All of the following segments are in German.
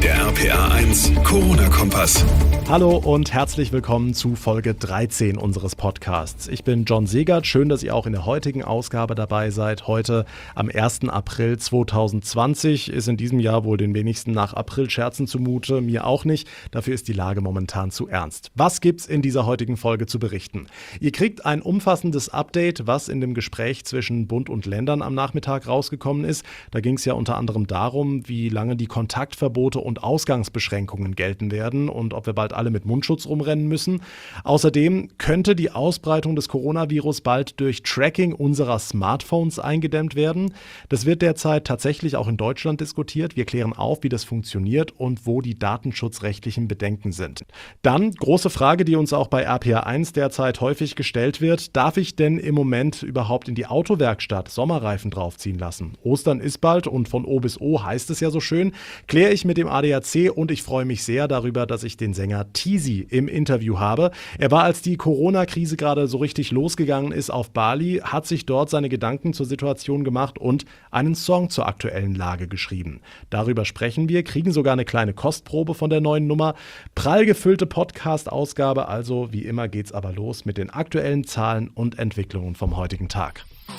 Der RPA1 Corona-Kompass. Hallo und herzlich willkommen zu Folge 13 unseres Podcasts. Ich bin John Segert, schön, dass ihr auch in der heutigen Ausgabe dabei seid. Heute am 1. April 2020 ist in diesem Jahr wohl den wenigsten nach Aprilscherzen zumute, mir auch nicht. Dafür ist die Lage momentan zu ernst. Was gibt's in dieser heutigen Folge zu berichten? Ihr kriegt ein umfassendes Update, was in dem Gespräch zwischen Bund und Ländern am Nachmittag rausgekommen ist. Da ging es ja unter anderem darum, wie lange die Kontaktverbote und Ausgangsbeschränkungen gelten werden und ob wir bald alle mit Mundschutz rumrennen müssen. Außerdem könnte die Ausbreitung des Coronavirus bald durch Tracking unserer Smartphones eingedämmt werden. Das wird derzeit tatsächlich auch in Deutschland diskutiert. Wir klären auf, wie das funktioniert und wo die datenschutzrechtlichen Bedenken sind. Dann, große Frage, die uns auch bei RPA1 derzeit häufig gestellt wird: Darf ich denn im Moment überhaupt in die Autowerkstatt Sommerreifen draufziehen lassen? Ostern ist bald und von O bis O heißt es ja so schön. Kläre ich mit dem ADAC und ich freue mich sehr darüber, dass ich den Sänger Tizi im Interview habe. Er war, als die Corona-Krise gerade so richtig losgegangen ist, auf Bali, hat sich dort seine Gedanken zur Situation gemacht und einen Song zur aktuellen Lage geschrieben. Darüber sprechen wir, kriegen sogar eine kleine Kostprobe von der neuen Nummer. Prall gefüllte Podcast-Ausgabe, also wie immer geht's aber los mit den aktuellen Zahlen und Entwicklungen vom heutigen Tag.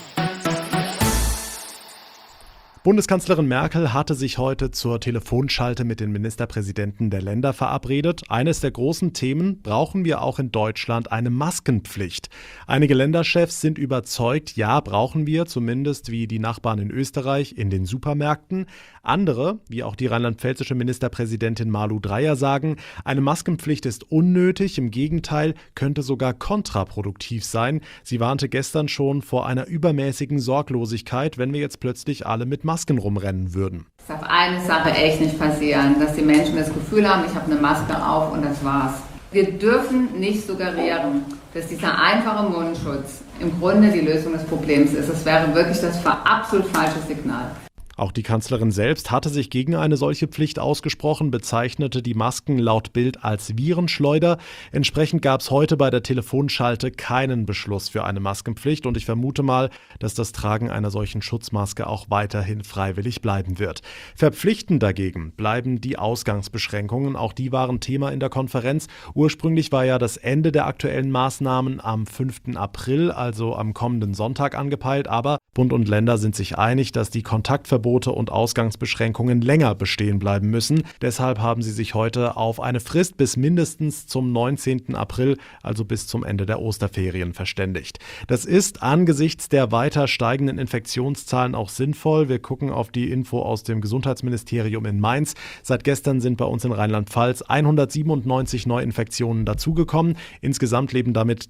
Bundeskanzlerin Merkel hatte sich heute zur Telefonschalte mit den Ministerpräsidenten der Länder verabredet. Eines der großen Themen: brauchen wir auch in Deutschland eine Maskenpflicht? Einige Länderchefs sind überzeugt, ja, brauchen wir, zumindest wie die Nachbarn in Österreich, in den Supermärkten. Andere, wie auch die rheinland-pfälzische Ministerpräsidentin Malu Dreyer, sagen, eine Maskenpflicht ist unnötig, im Gegenteil, könnte sogar kontraproduktiv sein. Sie warnte gestern schon vor einer übermäßigen Sorglosigkeit, wenn wir jetzt plötzlich alle mit Masken rumrennen würden. Es darf eine Sache echt nicht passieren, dass die Menschen das Gefühl haben, ich habe eine Maske auf und das war's. Wir dürfen nicht suggerieren, dass dieser einfache Mundschutz im Grunde die Lösung des Problems ist. Das wäre wirklich das absolut falsche Signal. Auch die Kanzlerin selbst hatte sich gegen eine solche Pflicht ausgesprochen, bezeichnete die Masken laut Bild als Virenschleuder. Entsprechend gab es heute bei der Telefonschalte keinen Beschluss für eine Maskenpflicht und ich vermute mal, dass das Tragen einer solchen Schutzmaske auch weiterhin freiwillig bleiben wird. Verpflichtend dagegen bleiben die Ausgangsbeschränkungen. Auch die waren Thema in der Konferenz. Ursprünglich war ja das Ende der aktuellen Maßnahmen am 5. April, also am kommenden Sonntag, angepeilt, aber Bund und Länder sind sich einig, dass die Kontaktverbote und Ausgangsbeschränkungen länger bestehen bleiben müssen. Deshalb haben sie sich heute auf eine Frist bis mindestens zum 19. April, also bis zum Ende der Osterferien, verständigt. Das ist angesichts der weiter steigenden Infektionszahlen auch sinnvoll. Wir gucken auf die Info aus dem Gesundheitsministerium in Mainz. Seit gestern sind bei uns in Rheinland-Pfalz 197 Neuinfektionen dazugekommen. Insgesamt leben damit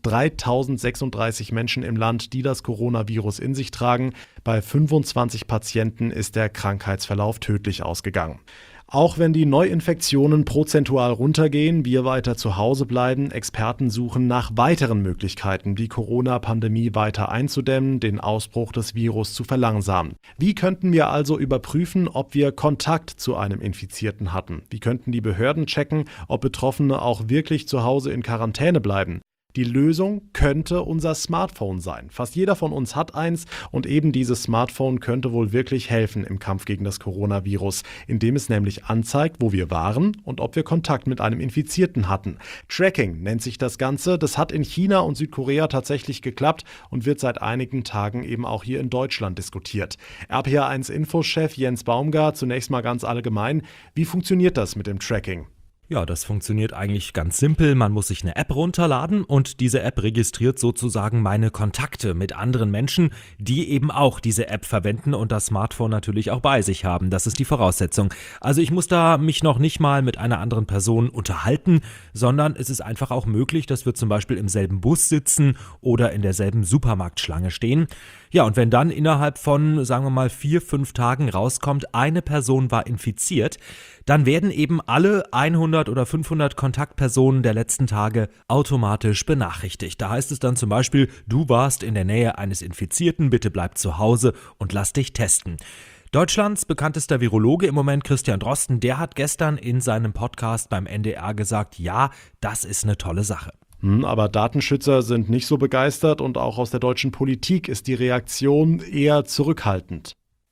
3036 Menschen im Land, die das Coronavirus in sich tragen. Bei 25 Patienten ist der Krankheitsverlauf tödlich ausgegangen. Auch wenn die Neuinfektionen prozentual runtergehen, wir weiter zu Hause bleiben, Experten suchen nach weiteren Möglichkeiten, die Corona-Pandemie weiter einzudämmen, den Ausbruch des Virus zu verlangsamen. Wie könnten wir also überprüfen, ob wir Kontakt zu einem Infizierten hatten? Wie könnten die Behörden checken, ob Betroffene auch wirklich zu Hause in Quarantäne bleiben? Die Lösung könnte unser Smartphone sein. Fast jeder von uns hat eins und eben dieses Smartphone könnte wohl wirklich helfen im Kampf gegen das Coronavirus, indem es nämlich anzeigt, wo wir waren und ob wir Kontakt mit einem Infizierten hatten. Tracking nennt sich das Ganze. Das hat in China und Südkorea tatsächlich geklappt und wird seit einigen Tagen eben auch hier in Deutschland diskutiert. RPA1-Infochef Jens Baumgart, zunächst mal ganz allgemein: Wie funktioniert das mit dem Tracking? Ja, das funktioniert eigentlich ganz simpel. Man muss sich eine App runterladen und diese App registriert sozusagen meine Kontakte mit anderen Menschen, die eben auch diese App verwenden und das Smartphone natürlich auch bei sich haben. Das ist die Voraussetzung. Also ich muss da mich noch nicht mal mit einer anderen Person unterhalten, sondern es ist einfach auch möglich, dass wir zum Beispiel im selben Bus sitzen oder in derselben Supermarktschlange stehen. Ja, und wenn dann innerhalb von, sagen wir mal, 4-5 Tagen rauskommt, eine Person war infiziert, dann werden eben alle 100 oder 500 Kontaktpersonen der letzten Tage automatisch benachrichtigt. Da heißt es dann zum Beispiel: Du warst in der Nähe eines Infizierten, bitte bleib zu Hause und lass dich testen. Deutschlands bekanntester Virologe im Moment, Christian Drosten, der hat gestern in seinem Podcast beim NDR gesagt, ja, das ist eine tolle Sache. Aber Datenschützer sind nicht so begeistert und auch aus der deutschen Politik ist die Reaktion eher zurückhaltend.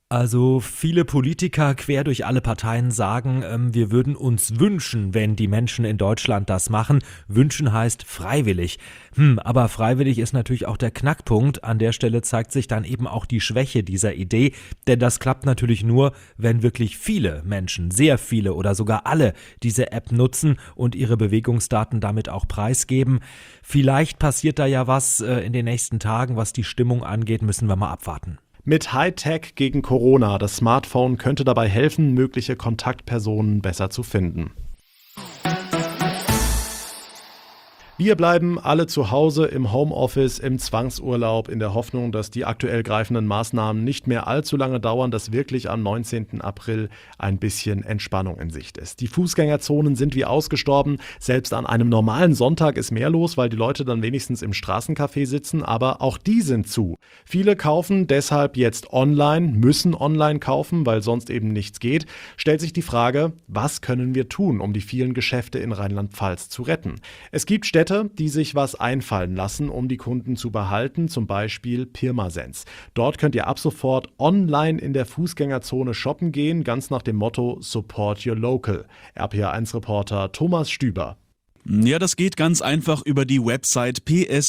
Also viele Politiker quer durch alle Parteien sagen, wir würden uns wünschen, wenn die Menschen in Deutschland das machen. Wünschen heißt freiwillig. Aber freiwillig ist natürlich auch der Knackpunkt. An der Stelle zeigt sich dann eben auch die Schwäche dieser Idee. Denn das klappt natürlich nur, wenn wirklich viele Menschen, sehr viele oder sogar alle diese App nutzen und ihre Bewegungsdaten damit auch preisgeben. Vielleicht passiert da ja was in den nächsten Tagen, was die Stimmung angeht, müssen wir mal abwarten. Mit Hightech gegen Corona. Das Smartphone könnte dabei helfen, mögliche Kontaktpersonen besser zu finden. Wir bleiben alle zu Hause im Homeoffice, im Zwangsurlaub, in der Hoffnung, dass die aktuell greifenden Maßnahmen nicht mehr allzu lange dauern, dass wirklich am 19. April ein bisschen Entspannung in Sicht ist. Die Fußgängerzonen sind wie ausgestorben. Selbst an einem normalen Sonntag ist mehr los, weil die Leute dann wenigstens im Straßencafé sitzen, aber auch die sind zu. Viele kaufen deshalb jetzt online, müssen online kaufen, weil sonst eben nichts geht. Stellt sich die Frage, was können wir tun, um die vielen Geschäfte in Rheinland-Pfalz zu retten? Es gibt Städte, die sich was einfallen lassen, um die Kunden zu behalten, zum Beispiel Pirmasens. Dort könnt ihr ab sofort online in der Fußgängerzone shoppen gehen, ganz nach dem Motto Support Your Local. RPA1-Reporter Thomas Stüber. Ja, das geht ganz einfach über die Website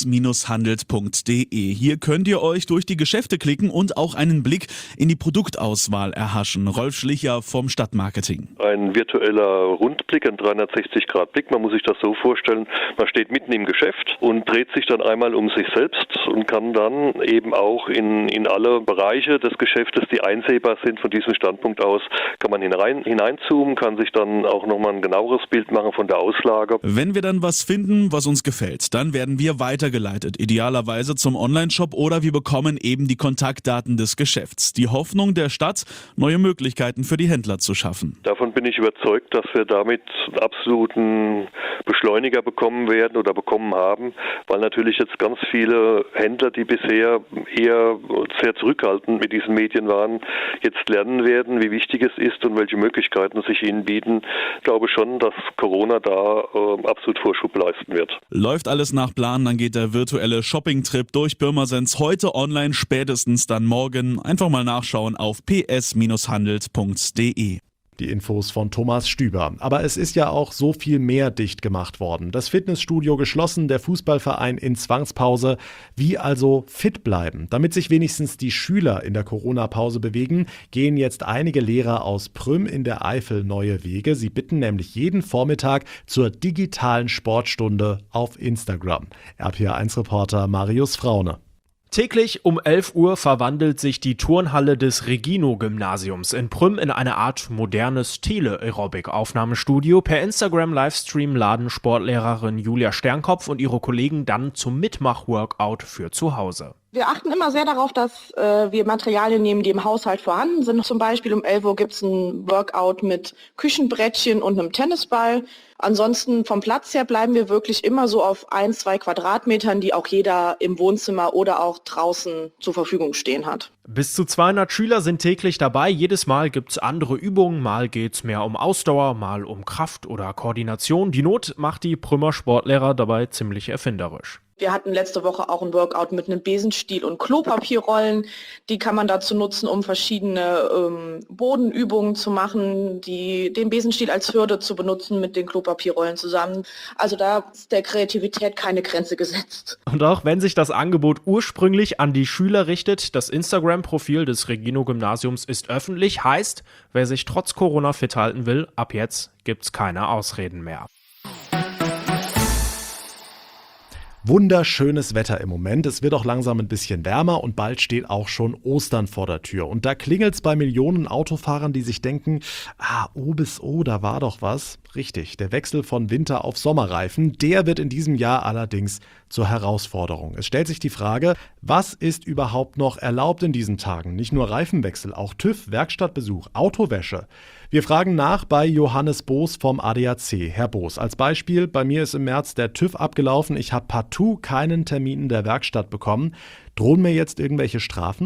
ps-handelt.de. Hier könnt ihr euch durch die Geschäfte klicken und auch einen Blick in die Produktauswahl erhaschen. Rolf Schlicher vom Stadtmarketing. Ein virtueller Rundblick, ein 360-Grad-Blick. Man muss sich das so vorstellen, man steht mitten im Geschäft und dreht sich dann einmal um sich selbst und kann dann eben auch in alle Bereiche des Geschäftes, die einsehbar sind von diesem Standpunkt aus, kann man hineinzoomen, kann sich dann auch nochmal ein genaueres Bild machen von der Auslage. Wenn wir dann was finden, was uns gefällt, dann werden wir weitergeleitet, idealerweise zum Onlineshop oder wir bekommen eben die Kontaktdaten des Geschäfts. Die Hoffnung der Stadt, neue Möglichkeiten für die Händler zu schaffen. Davon bin ich überzeugt, dass wir damit einen absoluten Beschleuniger bekommen werden oder bekommen haben, weil natürlich jetzt ganz viele Händler, die bisher eher sehr zurückhaltend mit diesen Medien waren, jetzt lernen werden, wie wichtig es ist und welche Möglichkeiten sich ihnen bieten. Ich glaube schon, dass Corona da absolut Vorschub leisten wird. Läuft alles nach Plan, dann geht der virtuelle Shopping-Trip durch Pirmasens heute online, spätestens dann morgen. Einfach mal nachschauen auf ps-handelt.de. Die Infos von Thomas Stüber. Aber es ist ja auch so viel mehr dicht gemacht worden. Das Fitnessstudio geschlossen, der Fußballverein in Zwangspause. Wie also fit bleiben? Damit sich wenigstens die Schüler in der Corona-Pause bewegen, gehen jetzt einige Lehrer aus Prüm in der Eifel neue Wege. Sie bitten nämlich jeden Vormittag zur digitalen Sportstunde auf Instagram. RPA1-Reporter Marius Fraune. Täglich um 11 Uhr verwandelt sich die Turnhalle des Regino-Gymnasiums in Prüm in eine Art modernes Tele-Aerobic-Aufnahmestudio. Per Instagram-Livestream laden Sportlehrerin Julia Sternkopf und ihre Kollegen dann zum Mitmach-Workout für zu Hause. Wir achten immer sehr darauf, dass wir Materialien nehmen, die im Haushalt vorhanden sind. Zum Beispiel um 11 Uhr gibt es ein Workout mit Küchenbrettchen und einem Tennisball. Ansonsten vom Platz her bleiben wir wirklich immer so auf 1-2 Quadratmetern, die auch jeder im Wohnzimmer oder auch draußen zur Verfügung stehen hat. Bis zu 200 Schüler sind täglich dabei. Jedes Mal gibt's andere Übungen. Mal geht's mehr um Ausdauer, mal um Kraft oder Koordination. Die Not macht die Prümer Sportlehrer dabei ziemlich erfinderisch. Wir hatten letzte Woche auch ein Workout mit einem Besenstiel und Klopapierrollen. Die kann man dazu nutzen, um verschiedene Bodenübungen zu machen, den Besenstiel als Hürde zu benutzen mit den Klopapierrollen zusammen. Also da ist der Kreativität keine Grenze gesetzt. Und auch wenn sich das Angebot ursprünglich an die Schüler richtet, das Instagram-Profil des Regino-Gymnasiums ist öffentlich, heißt, wer sich trotz Corona fit halten will, ab jetzt gibt's keine Ausreden mehr. Wunderschönes Wetter im Moment. Es wird auch langsam ein bisschen wärmer und bald steht auch schon Ostern vor der Tür. Und da klingelt's bei Millionen Autofahrern, die sich denken, O bis O, da war doch was. Richtig, der Wechsel von Winter- auf Sommerreifen, der wird in diesem Jahr allerdings zur Herausforderung. Es stellt sich die Frage, was ist überhaupt noch erlaubt in diesen Tagen? Nicht nur Reifenwechsel, auch TÜV, Werkstattbesuch, Autowäsche. Wir fragen nach bei Johannes Boos vom ADAC. Herr Boos, als Beispiel, bei mir ist im März der TÜV abgelaufen. Ich habe partout keinen Termin in der Werkstatt bekommen. Drohen mir jetzt irgendwelche Strafen?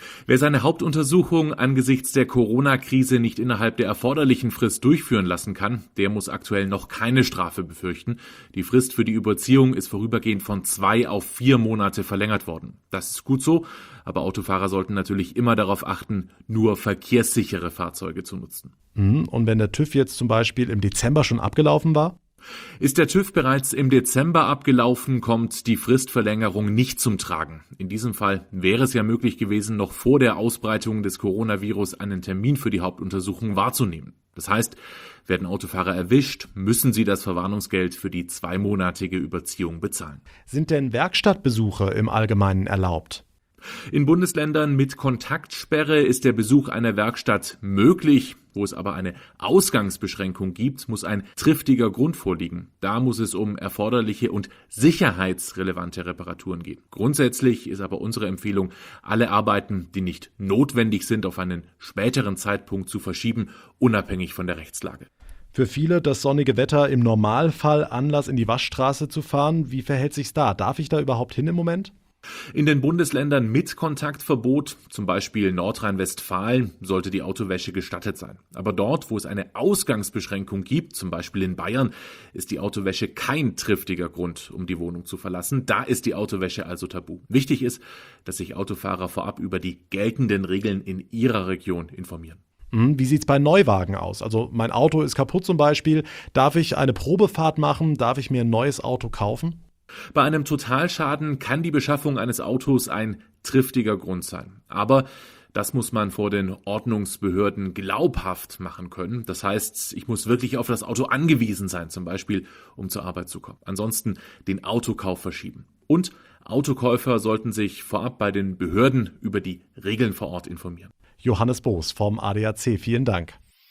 Wer seine Hauptuntersuchung angesichts der Corona-Krise nicht innerhalb der erforderlichen Frist durchführen lassen kann, der muss aktuell noch keine Strafe befürchten. Die Frist für die Überziehung ist vorübergehend von 2 auf 4 Monate verlängert worden. Das ist gut so, aber Autofahrer sollten natürlich immer darauf achten, nur verkehrssichere Fahrzeuge zu nutzen. Und wenn der TÜV jetzt zum Beispiel im Dezember schon abgelaufen war? Ist der TÜV bereits im Dezember abgelaufen, kommt die Fristverlängerung nicht zum Tragen. In diesem Fall wäre es ja möglich gewesen, noch vor der Ausbreitung des Coronavirus einen Termin für die Hauptuntersuchung wahrzunehmen. Das heißt, werden Autofahrer erwischt, müssen sie das Verwarnungsgeld für die 2-monatige Überziehung bezahlen. Sind denn Werkstattbesuche im Allgemeinen erlaubt? In Bundesländern mit Kontaktsperre ist der Besuch einer Werkstatt möglich. Wo es aber eine Ausgangsbeschränkung gibt, muss ein triftiger Grund vorliegen. Da muss es um erforderliche und sicherheitsrelevante Reparaturen gehen. Grundsätzlich ist aber unsere Empfehlung, alle Arbeiten, die nicht notwendig sind, auf einen späteren Zeitpunkt zu verschieben, unabhängig von der Rechtslage. Für viele das sonnige Wetter im Normalfall Anlass, in die Waschstraße zu fahren. Wie verhält sich's da? Darf ich da überhaupt hin im Moment? In den Bundesländern mit Kontaktverbot, zum Beispiel Nordrhein-Westfalen, sollte die Autowäsche gestattet sein. Aber dort, wo es eine Ausgangsbeschränkung gibt, zum Beispiel in Bayern, ist die Autowäsche kein triftiger Grund, um die Wohnung zu verlassen. Da ist die Autowäsche also tabu. Wichtig ist, dass sich Autofahrer vorab über die geltenden Regeln in ihrer Region informieren. Wie sieht's bei Neuwagen aus? Also mein Auto ist kaputt zum Beispiel. Darf ich eine Probefahrt machen? Darf ich mir ein neues Auto kaufen? Bei einem Totalschaden kann die Beschaffung eines Autos ein triftiger Grund sein. Aber das muss man vor den Ordnungsbehörden glaubhaft machen können. Das heißt, ich muss wirklich auf das Auto angewiesen sein, zum Beispiel, um zur Arbeit zu kommen. Ansonsten den Autokauf verschieben. Und Autokäufer sollten sich vorab bei den Behörden über die Regeln vor Ort informieren. Johannes Boos vom ADAC, vielen Dank.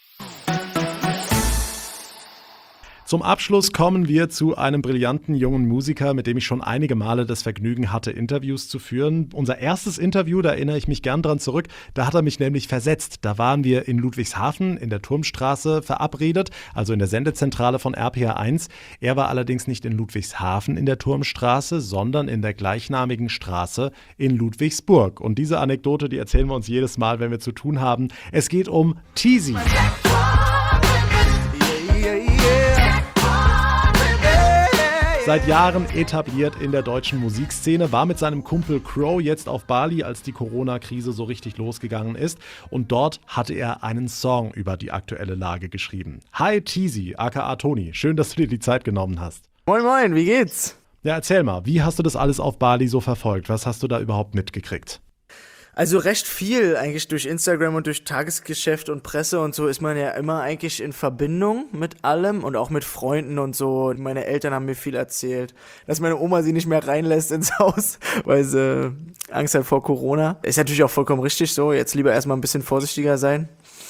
Zum Abschluss kommen wir zu einem brillanten jungen Musiker, mit dem ich schon einige Male das Vergnügen hatte, Interviews zu führen. Unser erstes Interview, da erinnere ich mich gern dran zurück, da hat er mich nämlich versetzt. Da waren wir in Ludwigshafen in der Turmstraße verabredet, also in der Sendezentrale von RPR 1. Er war allerdings nicht in Ludwigshafen in der Turmstraße, sondern in der gleichnamigen Straße in Ludwigsburg. Und diese Anekdote, die erzählen wir uns jedes Mal, wenn wir zu tun haben. Es geht um Teasy. Seit Jahren etabliert in der deutschen Musikszene, war mit seinem Kumpel Crow jetzt auf Bali, als die Corona-Krise so richtig losgegangen ist. Und dort hatte er einen Song über die aktuelle Lage geschrieben. Hi Teasy, aka Toni, schön, dass du dir die Zeit genommen hast. Moin moin, wie geht's? Ja, erzähl mal, wie hast du das alles auf Bali so verfolgt? Was hast du da überhaupt mitgekriegt? Also recht viel eigentlich durch Instagram und durch Tagesgeschäft und Presse und so ist man ja immer eigentlich in Verbindung mit allem und auch mit Freunden und so. Meine Eltern haben mir viel erzählt, dass meine Oma sie nicht mehr reinlässt ins Haus, weil sie Angst hat vor Corona. Ist natürlich auch vollkommen richtig so, jetzt lieber erstmal ein bisschen vorsichtiger sein.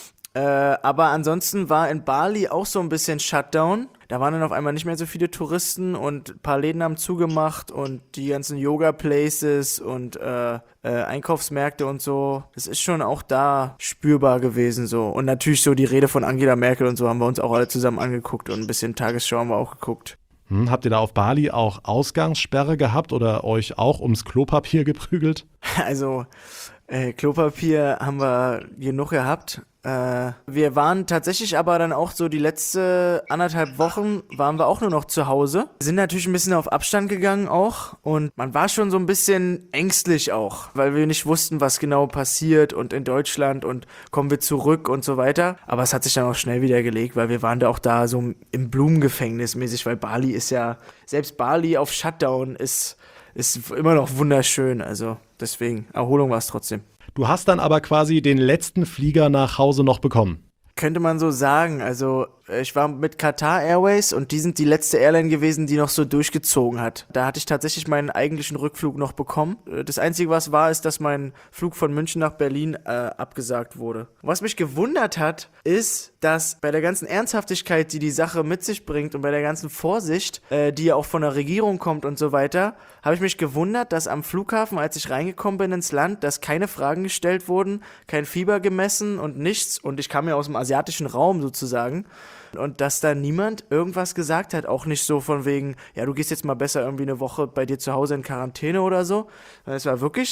Aber ansonsten war in Bali auch so ein bisschen Shutdown. Da waren dann auf einmal nicht mehr so viele Touristen und ein paar Läden haben zugemacht und die ganzen Yoga-Places und Einkaufsmärkte und so. Das ist schon auch da spürbar gewesen so. Und natürlich so die Rede von Angela Merkel und so haben wir uns auch alle zusammen angeguckt und ein bisschen Tagesschau haben wir auch geguckt. Habt ihr da auf Bali auch Ausgangssperre gehabt oder euch auch ums Klopapier geprügelt? Also Klopapier haben wir genug gehabt. Wir waren tatsächlich aber dann auch so die letzte 1,5 Wochen waren wir auch nur noch zu Hause. Sind natürlich ein bisschen auf Abstand gegangen auch und man war schon so ein bisschen ängstlich auch, weil wir nicht wussten, was genau passiert und in Deutschland und kommen wir zurück und so weiter. Aber es hat sich dann auch schnell wieder gelegt, weil wir waren da auch da so im Blumengefängnis mäßig, weil Bali ist ja, selbst Bali auf Shutdown ist immer noch wunderschön, also deswegen, Erholung war es trotzdem. Du hast dann aber quasi den letzten Flieger nach Hause noch bekommen. Könnte man so sagen, also ich war mit Qatar Airways und die sind die letzte Airline gewesen, die noch so durchgezogen hat. Da hatte ich tatsächlich meinen eigentlichen Rückflug noch bekommen. Das Einzige, was war, ist, dass mein Flug von München nach Berlin abgesagt wurde. Was mich gewundert hat, ist, dass bei der ganzen Ernsthaftigkeit, die die Sache mit sich bringt und bei der ganzen Vorsicht, die ja auch von der Regierung kommt und so weiter, habe ich mich gewundert, dass am Flughafen, als ich reingekommen bin ins Land, dass keine Fragen gestellt wurden, kein Fieber gemessen und nichts. Und ich kam ja aus dem asiatischen Raum sozusagen. Und dass da niemand irgendwas gesagt hat, auch nicht so von wegen, ja, du gehst jetzt mal besser irgendwie eine Woche bei dir zu Hause in Quarantäne oder so. Es war wirklich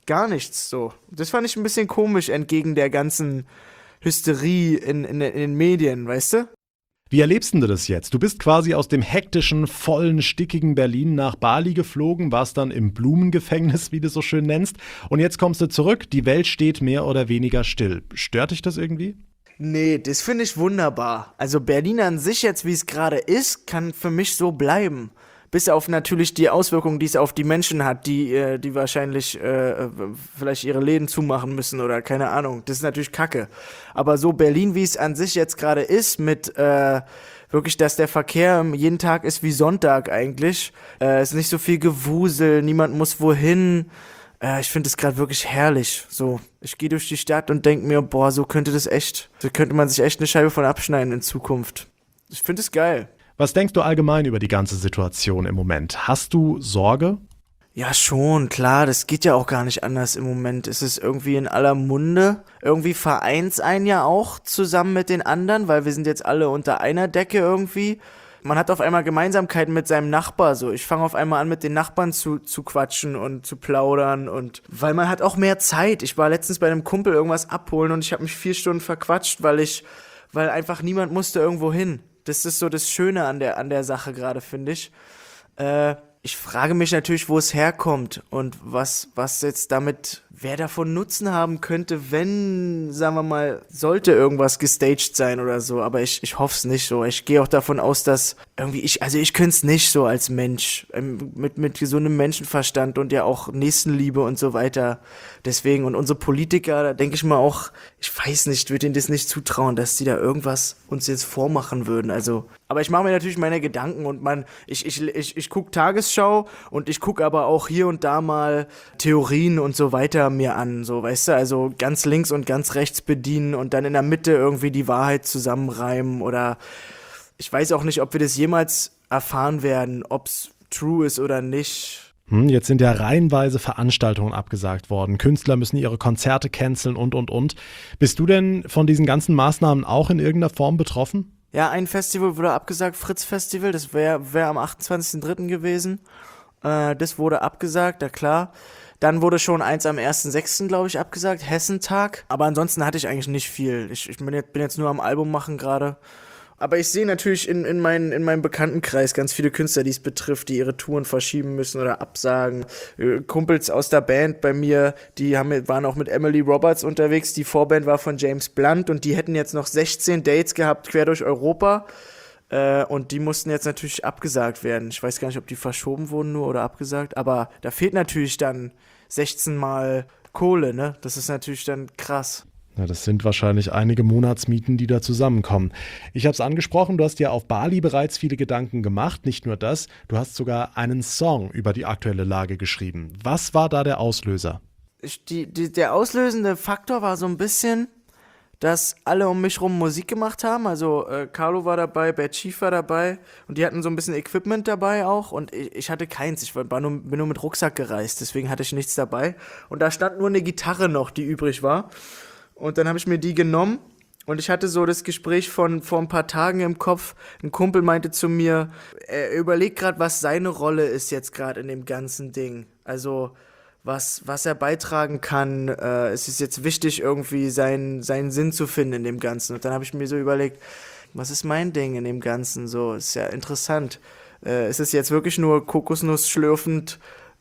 gar nichts so. Das fand ich ein bisschen komisch, entgegen der ganzen Hysterie in den Medien, weißt du? Wie erlebst du das jetzt? Du bist quasi aus dem hektischen, vollen, stickigen Berlin nach Bali geflogen, warst dann im Blumengefängnis, wie du es so schön nennst. Und jetzt kommst du zurück, die Welt steht mehr oder weniger still. Stört dich das irgendwie? Nee, das finde ich wunderbar. Also Berlin an sich jetzt, wie es gerade ist, kann für mich so bleiben. Bis auf natürlich die Auswirkungen, die es auf die Menschen hat, die wahrscheinlich vielleicht ihre Läden zumachen müssen oder keine Ahnung. Das ist natürlich Kacke. Aber so Berlin, wie es an sich jetzt gerade ist, mit wirklich, dass der Verkehr jeden Tag ist wie Sonntag eigentlich. Ist nicht so viel Gewusel, niemand muss wohin. Ich finde es gerade wirklich herrlich. So, ich gehe durch die Stadt und denke mir, boah, so könnte man sich echt eine Scheibe von abschneiden in Zukunft. Ich finde es geil. Was denkst du allgemein über die ganze Situation im Moment? Hast du Sorge? Ja, schon, klar, das geht ja auch gar nicht anders im Moment. Es ist irgendwie in aller Munde. Irgendwie vereint's einen ja auch zusammen mit den anderen, weil wir sind jetzt alle unter einer Decke irgendwie. Man hat auf einmal Gemeinsamkeiten mit seinem Nachbar, so. Ich fange auf einmal an, mit den Nachbarn zu quatschen und zu plaudern und weil man hat auch mehr Zeit. Ich war letztens bei einem Kumpel irgendwas abholen und ich habe mich 4 Stunden verquatscht, weil einfach niemand musste irgendwo hin. Das ist so das Schöne an der Sache gerade, finde ich. Ich frage mich natürlich, wo es herkommt und was jetzt damit, wer davon Nutzen haben könnte, wenn, sagen wir mal, sollte irgendwas gestaged sein oder so. Aber ich hoffe es nicht so. Ich gehe auch davon aus, dass irgendwie ich könnte es nicht so als Mensch, mit gesundem Menschenverstand und ja auch Nächstenliebe und so weiter. Deswegen, und unsere Politiker, da denke ich mal auch, ich weiß nicht, würde ihnen das nicht zutrauen, dass die da irgendwas uns jetzt vormachen würden. Also, aber ich mache mir natürlich meine Gedanken und ich gucke Tagesschau und ich gucke aber auch hier und da mal Theorien und so weiter mir an, so, weißt du, also ganz links und ganz rechts bedienen und dann in der Mitte irgendwie die Wahrheit zusammenreimen oder ich weiß auch nicht, ob wir das jemals erfahren werden, ob's true ist oder nicht. Jetzt sind ja reihenweise Veranstaltungen abgesagt worden. Künstler müssen ihre Konzerte canceln und. Bist du denn von diesen ganzen Maßnahmen auch in irgendeiner Form betroffen? Ja, ein Festival wurde abgesagt, Fritz Festival, das wär am 28.03. gewesen. Das wurde abgesagt, ja klar. Dann wurde schon eins am 1.06., glaube ich, abgesagt, Hessentag. Aber ansonsten hatte ich eigentlich nicht viel. Ich bin jetzt nur am Album machen gerade. Aber ich sehe natürlich in meinem Bekanntenkreis ganz viele Künstler, die es betrifft, die ihre Touren verschieben müssen oder absagen. Kumpels aus der Band bei mir, waren auch mit Emily Roberts unterwegs. Die Vorband war von James Blunt und die hätten jetzt noch 16 Dates gehabt, quer durch Europa. Und die mussten jetzt natürlich abgesagt werden. Ich weiß gar nicht, ob die verschoben wurden nur oder abgesagt. Aber da fehlt natürlich dann 16 Mal Kohle, ne? Das ist natürlich dann krass. Ja, das sind wahrscheinlich einige Monatsmieten, die da zusammenkommen. Ich habe es angesprochen, du hast dir auf Bali bereits viele Gedanken gemacht. Nicht nur das, du hast sogar einen Song über die aktuelle Lage geschrieben. Was war da der Auslöser? Der auslösende Faktor war so ein bisschen, dass alle um mich rum Musik gemacht haben. Also Carlo war dabei, Bad Chief war dabei und die hatten so ein bisschen Equipment dabei auch und ich hatte keins. Ich bin nur mit Rucksack gereist, deswegen hatte ich nichts dabei. Und da stand nur eine Gitarre noch, die übrig war. Und dann habe ich mir die genommen und ich hatte so das Gespräch von vor ein paar Tagen im Kopf. Ein Kumpel meinte zu mir, er überlegt gerade, was seine Rolle ist jetzt gerade in dem ganzen Ding. Also was er beitragen kann. Es ist jetzt wichtig, irgendwie seinen Sinn zu finden in dem Ganzen. Und dann habe ich mir so überlegt, was ist mein Ding in dem Ganzen? So, ist ja interessant. Ist es jetzt wirklich nur Kokosnuss schlürfend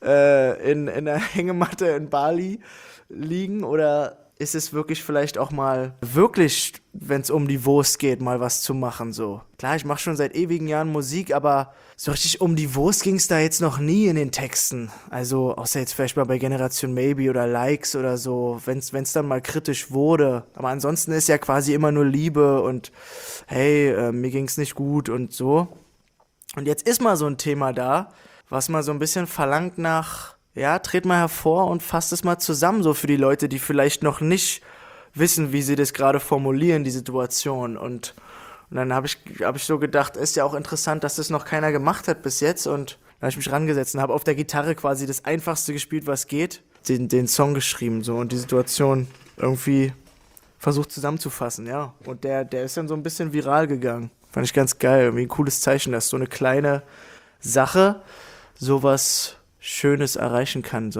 in der Hängematte in Bali liegen oder ist es wirklich vielleicht auch mal wirklich, wenn es um die Wurst geht, mal was zu machen, so. Klar, ich mache schon seit ewigen Jahren Musik, aber so richtig um die Wurst ging es da jetzt noch nie in den Texten. Also, außer jetzt vielleicht mal bei Generation Maybe oder Likes oder so, wenn's dann mal kritisch wurde. Aber ansonsten ist ja quasi immer nur Liebe und hey, mir ging's nicht gut und so. Und jetzt ist mal so ein Thema da, was mal so ein bisschen verlangt nach, ja, tret mal hervor und fasst es mal zusammen, so für die Leute, die vielleicht noch nicht wissen, wie sie das gerade formulieren, die Situation. Und dann habe ich so gedacht, ist ja auch interessant, dass das noch keiner gemacht hat bis jetzt. Und da habe ich mich rangesetzt und habe auf der Gitarre quasi das Einfachste gespielt, was geht, den Song geschrieben so und die Situation irgendwie versucht zusammenzufassen, ja. Und der ist dann so ein bisschen viral gegangen. Fand ich ganz geil, irgendwie ein cooles Zeichen, dass so eine kleine Sache sowas Schönes erreichen kann, so.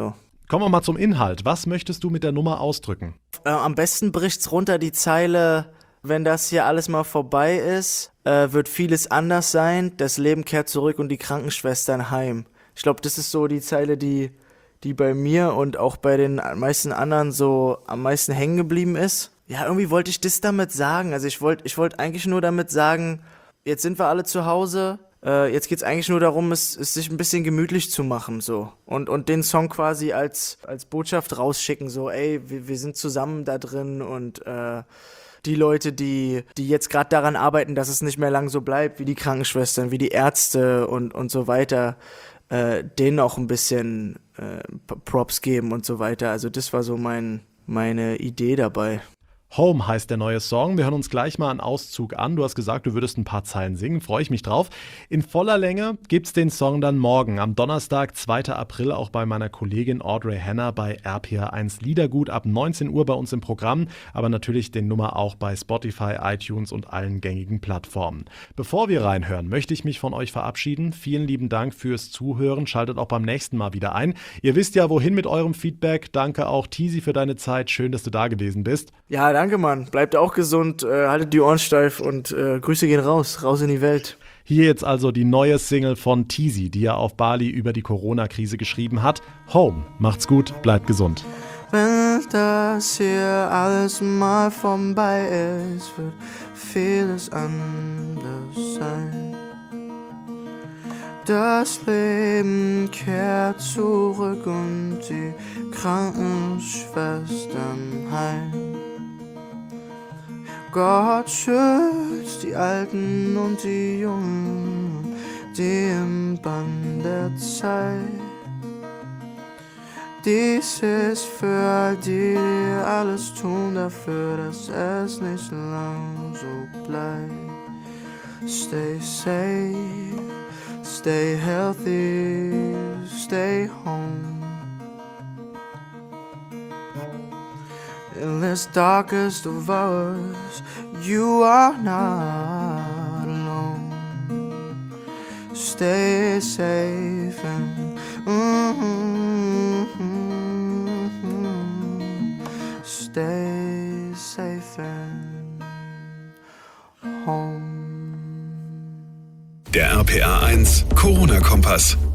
Kommen wir mal zum Inhalt. Was möchtest du mit der Nummer ausdrücken? Am besten bricht's runter die Zeile: Wenn das hier alles mal vorbei ist, wird vieles anders sein. Das Leben kehrt zurück und die Krankenschwestern heim. Ich glaube, das ist so die Zeile, die bei mir und auch bei den meisten anderen so am meisten hängen geblieben ist. Ja, irgendwie wollte ich das damit sagen. Also ich wollte eigentlich nur damit sagen, jetzt sind wir alle zu Hause. Jetzt geht's eigentlich nur darum, es sich ein bisschen gemütlich zu machen, so. Und den Song quasi als Botschaft rausschicken, so, ey, wir sind zusammen da drin und die Leute, die jetzt gerade daran arbeiten, dass es nicht mehr lang so bleibt, wie die Krankenschwestern, wie die Ärzte und so weiter, denen auch ein bisschen Props geben und so weiter. Also das war so meine Idee dabei. Home heißt der neue Song. Wir hören uns gleich mal einen Auszug an. Du hast gesagt, du würdest ein paar Zeilen singen. Freue ich mich drauf. In voller Länge gibt's den Song dann morgen, am Donnerstag, 2. April, auch bei meiner Kollegin Audrey Henner bei RPR1 Liedergut ab 19 Uhr bei uns im Programm. Aber natürlich den Nummer auch bei Spotify, iTunes und allen gängigen Plattformen. Bevor wir reinhören, möchte ich mich von euch verabschieden. Vielen lieben Dank fürs Zuhören. Schaltet auch beim nächsten Mal wieder ein. Ihr wisst ja, wohin mit eurem Feedback. Danke auch, Tizi, für deine Zeit. Schön, dass du da gewesen bist. Ja, danke, Mann. Bleibt auch gesund, haltet die Ohren steif und Grüße gehen raus in die Welt. Hier jetzt also die neue Single von Tizi, die er auf Bali über die Corona-Krise geschrieben hat. Home. Macht's gut, bleibt gesund. Wenn das hier alles mal vorbei ist, wird vieles anders sein. Das Leben kehrt zurück und die Krankenschwestern heim. Gott schützt die Alten und die Jungen, die im Bann der Zeit. Dies ist für all die, die alles tun dafür, dass es nicht lang so bleibt. Stay safe, stay healthy, stay home. In this darkest of hours, you are not alone. Stay safe and stay safe and home. Der RPR1 Corona-Kompass.